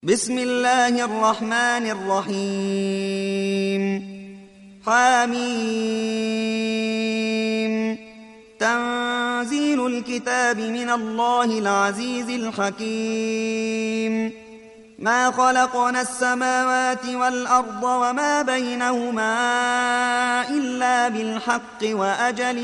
بسم الله الرحمن الرحيم حميم تنزيل الكتاب من الله العزيز الحكيم ما خلقنا السماوات والأرض وما بينهما إلا بالحق وأجل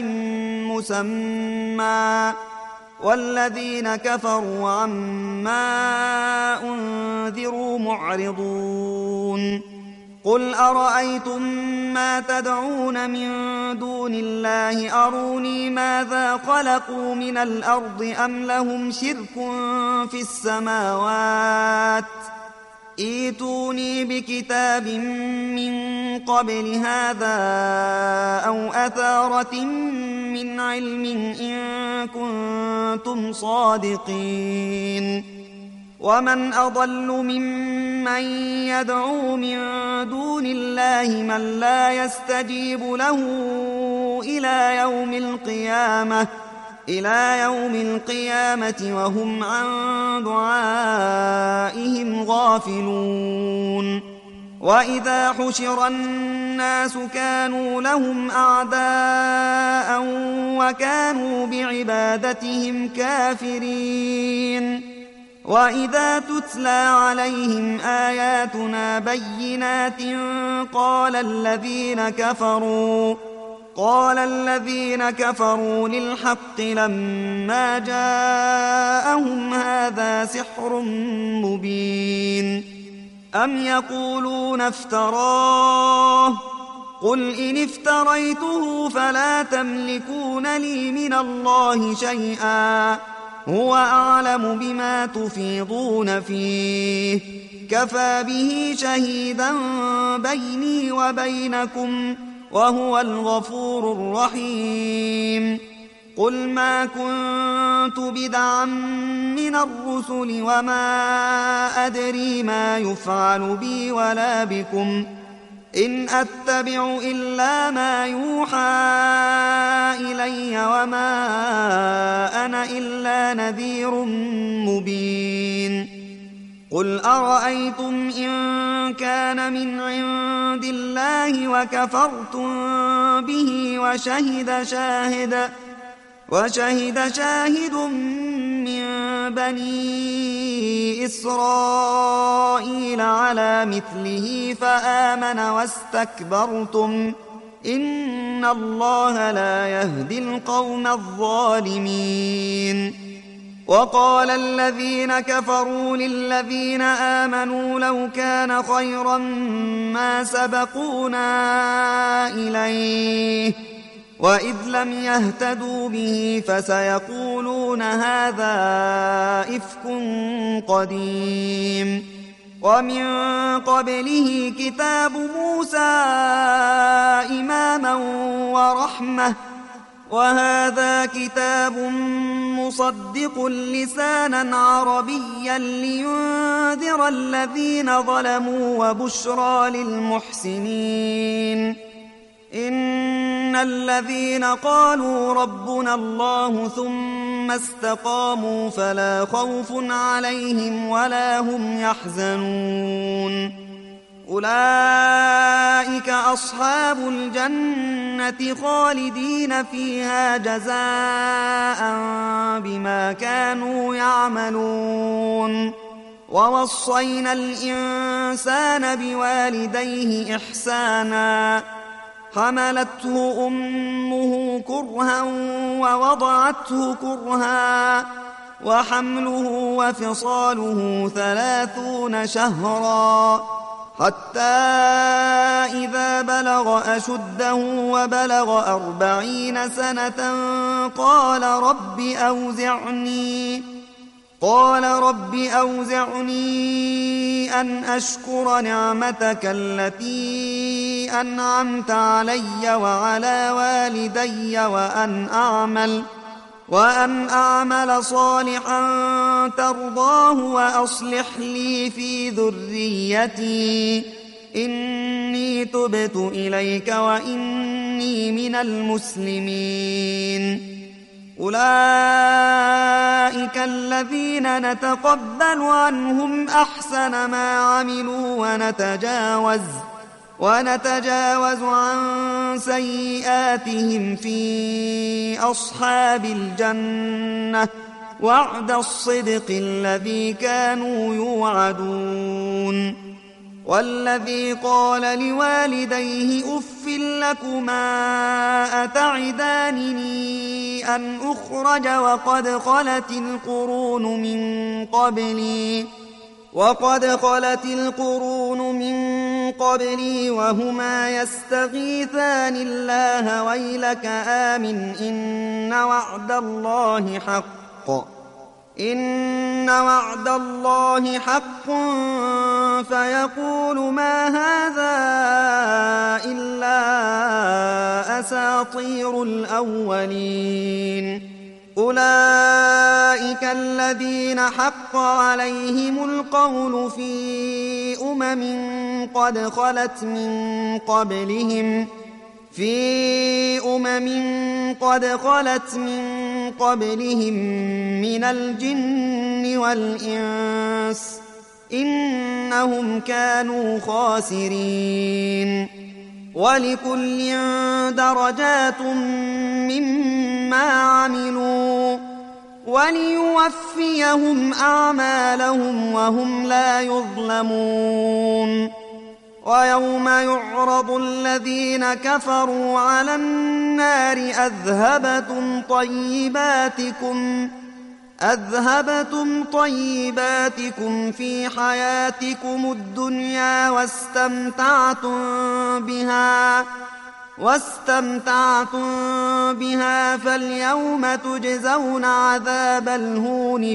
مسمى والذين كفروا عما أنذروا معرضون قل أرأيتم ما تدعون من دون الله أروني ماذا خلقوا من الأرض أم لهم شرك في السماوات ائتوني بكتاب من قبل هذا أو أثارة من علم إن كنتم صادقين ومن أضل ممن يدعو من دون الله من لا يستجيب له إلى يوم القيامة وهم عن دعائهم غافلون وإذا حشر الناس كانوا لهم أعداء وكانوا بعبادتهم كافرين وإذا تتلى عليهم آياتنا بينات قال الذين كفروا للحق لما جاءهم هذا سحر مبين أم يقولون افتراه قل إن افتريته فلا تملكون لي من الله شيئا هو أعلم بما تفيضون فيه كفى به شهيدا بيني وبينكم وهو الغفور الرحيم قل ما كنت بدعا من الرسل وما أدري ما يفعل بي ولا بكم إن أتبع إلا ما يوحى إلي وما أنا إلا نذير مبين قل أرأيتم إن كان من عند الله وكفرتم به وشهد شاهد من بني إسرائيل على مثله فآمن واستكبرتم إن الله لا يهدي القوم الظالمين وقال الذين كفروا للذين آمنوا لو كان خيرا ما سبقونا إليه وإذ لم يهتدوا به فسيقولون هذا إفك قديم ومن قبله كتاب موسى إماما ورحمة وهذا كتاب مصدق لسانا عربيا لينذر الذين ظلموا وبشرى للمحسنين إن الذين قالوا ربنا الله ثم استقاموا فلا خوف عليهم ولا هم يحزنون أولئك أصحاب الجنة خالدين فيها جزاء بما كانوا يعملون ووصينا الإنسان بوالديه إحسانا حملته أمه كرها ووضعته كرها وحمله وفصاله 30 شهرا حتى إذا بلغ أشده وبلغ 40 سنة قال رب أوزعني أن أشكر نعمتك التي أنعمت علي وعلى والدي وأن أعمل صالحا ترضاه وأصلح لي في ذريتي إني تبت إليك وإني من المسلمين أولئك الذين نتقبل عنهم أحسن ما عملوا ونتجاوز عن سيئاتهم في أصحاب الجنة وعد الصدق الذي كانوا يوعدون. والذي قال لوالديه أف لكما أتعدانني أن أخرج وقد خلت القرون من قبلي وهما يستغيثان الله ويلك آمن إن وعد الله حق فيقول ما هذا إلا أساطير الأولين. أولئك الذين حق عليهم القول في قد خلت من قبلهم من الجن والإنس إنهم كانوا خاسرين. ولكل درجات مما عملوا وليوفيهم أعمالهم وهم لا يظلمون. ويوم يعرض الذين كفروا على النار أذهبتم طيباتكم في حياتكم الدنيا واستمتعتم بها فاليوم تجزون عذاب الهون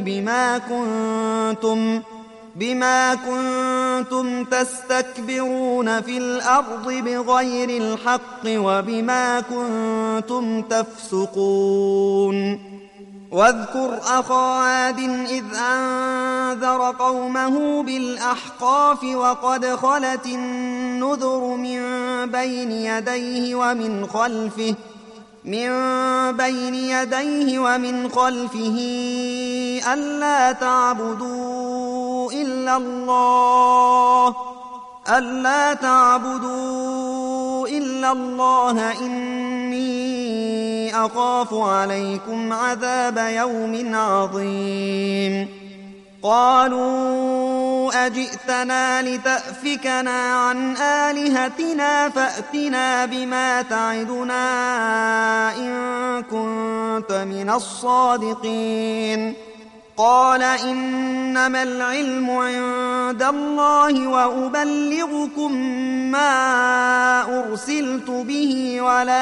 بما كنتم تستكبرون في الأرض بغير الحق وبما كنتم تفسقون. واذكر أخا عاد إذ أنذر قومه بالأحقاف وقد خلت النذر من بين يديه ومن خلفه ألا تعبدوا إلا الله إني أخاف عليكم عذاب يوم عظيم. قالوا أجئتنا لتأفكنا عن آلهتنا فأتنا بما تعدنا إن كنت من الصادقين. قال إنما العلم عند الله وأبلغكم ما أرسلت به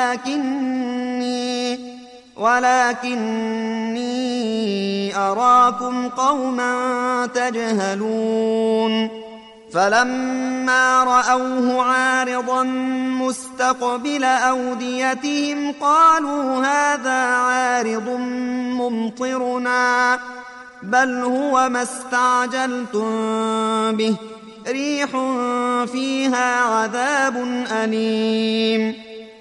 ولكني أراكم قوما تجهلون. فلما رأوه عارضا مستقبل أوديتهم قالوا هذا عارض ممطرنا بل هو ما استعجلتم به ريح فيها عذاب أليم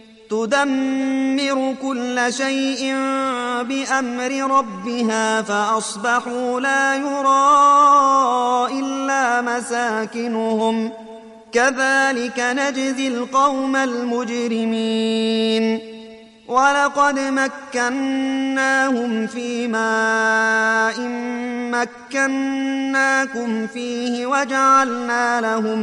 تدمر كل شيء بأمر ربها فأصبحوا لا يرى إلا مساكنهم كذلك نجزي القوم المجرمين. ولقد مكناهم في ماء مكناكم فيه وجعلنا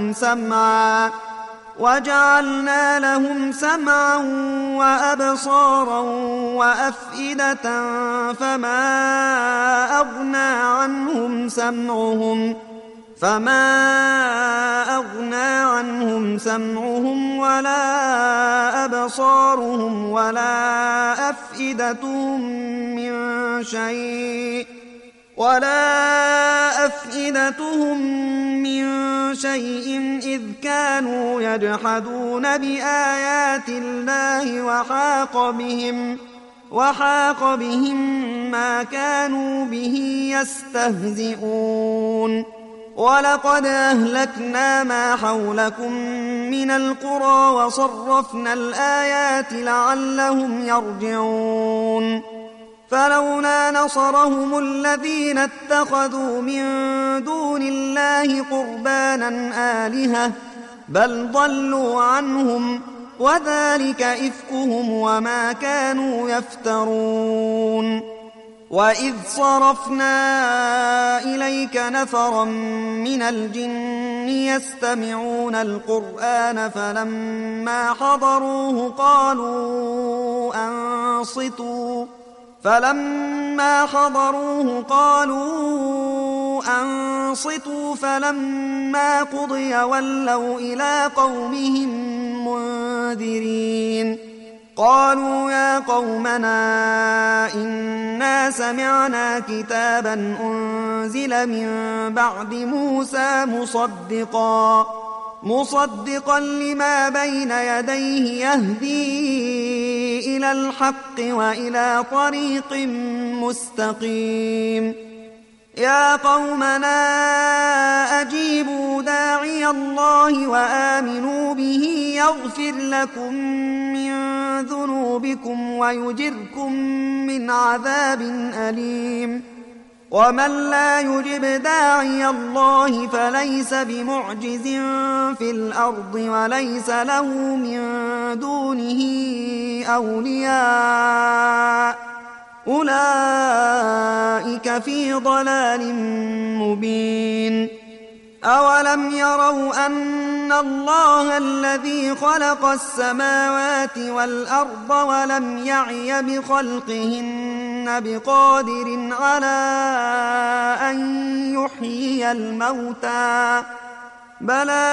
لهم سمعا وأبصارا وأفئدة فما أغنى عنهم سمعهم ولا أبصارهم ولا أفئدتهم من شيء إذ كانوا يجحدون بآيات الله وحاق بهم ما كانوا به يستهزئون. ولقد أهلكنا ما حولكم من القرى وصرفنا الآيات لعلهم يرجعون. فلولا نصرهم الذين اتخذوا من دون الله قربانا آلهة بل ضلوا عنهم وذلك إفكهم وما كانوا يفترون. وإذ صرفنا إليك نفرا من الجن يستمعون القرآن فلما حضروه قالوا أنصتوا فلما قضي ولوا إلى قومهم منذرين. قالوا يا قومنا إنا سمعنا كتابا أنزل من بعد موسى مصدقا لما بين يديه يهدي إلى الحق وإلى طريق مستقيم. يا قومنا أجيبوا داعي الله وآمنوا به يغفر لكم من ذنوبكم ويجركم من عذاب أليم. ومن لا يجب داعي الله فليس بمعجز في الأرض وليس له من دونه أولياء أولئك في ضلال مبين. أولم يروا أن الله الذي خلق السماوات والأرض ولم يعي بخلقهن بقادر على أن يحيي الموتى بلى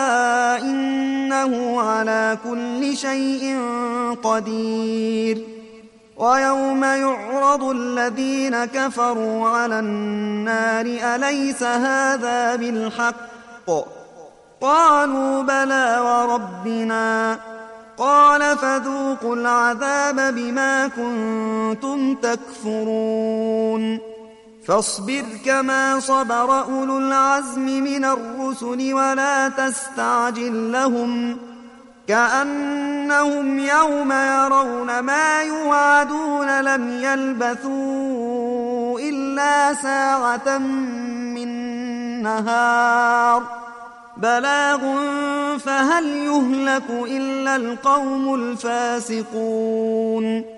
إنه على كل شيء قدير. ويوم يعرض الذين كفروا على النار أليس هذا بالحق قالوا بلى وربنا قال فذوقوا العذاب بما كنتم تكفرون. فاصبر كما صبر أولو العزم من الرسل ولا تستعجل لهم كأنهم يوم يرون ما يوعدون لم يلبثوا إلا ساعة من نهار بلاغ فهل يهلك إلا القوم الفاسقون.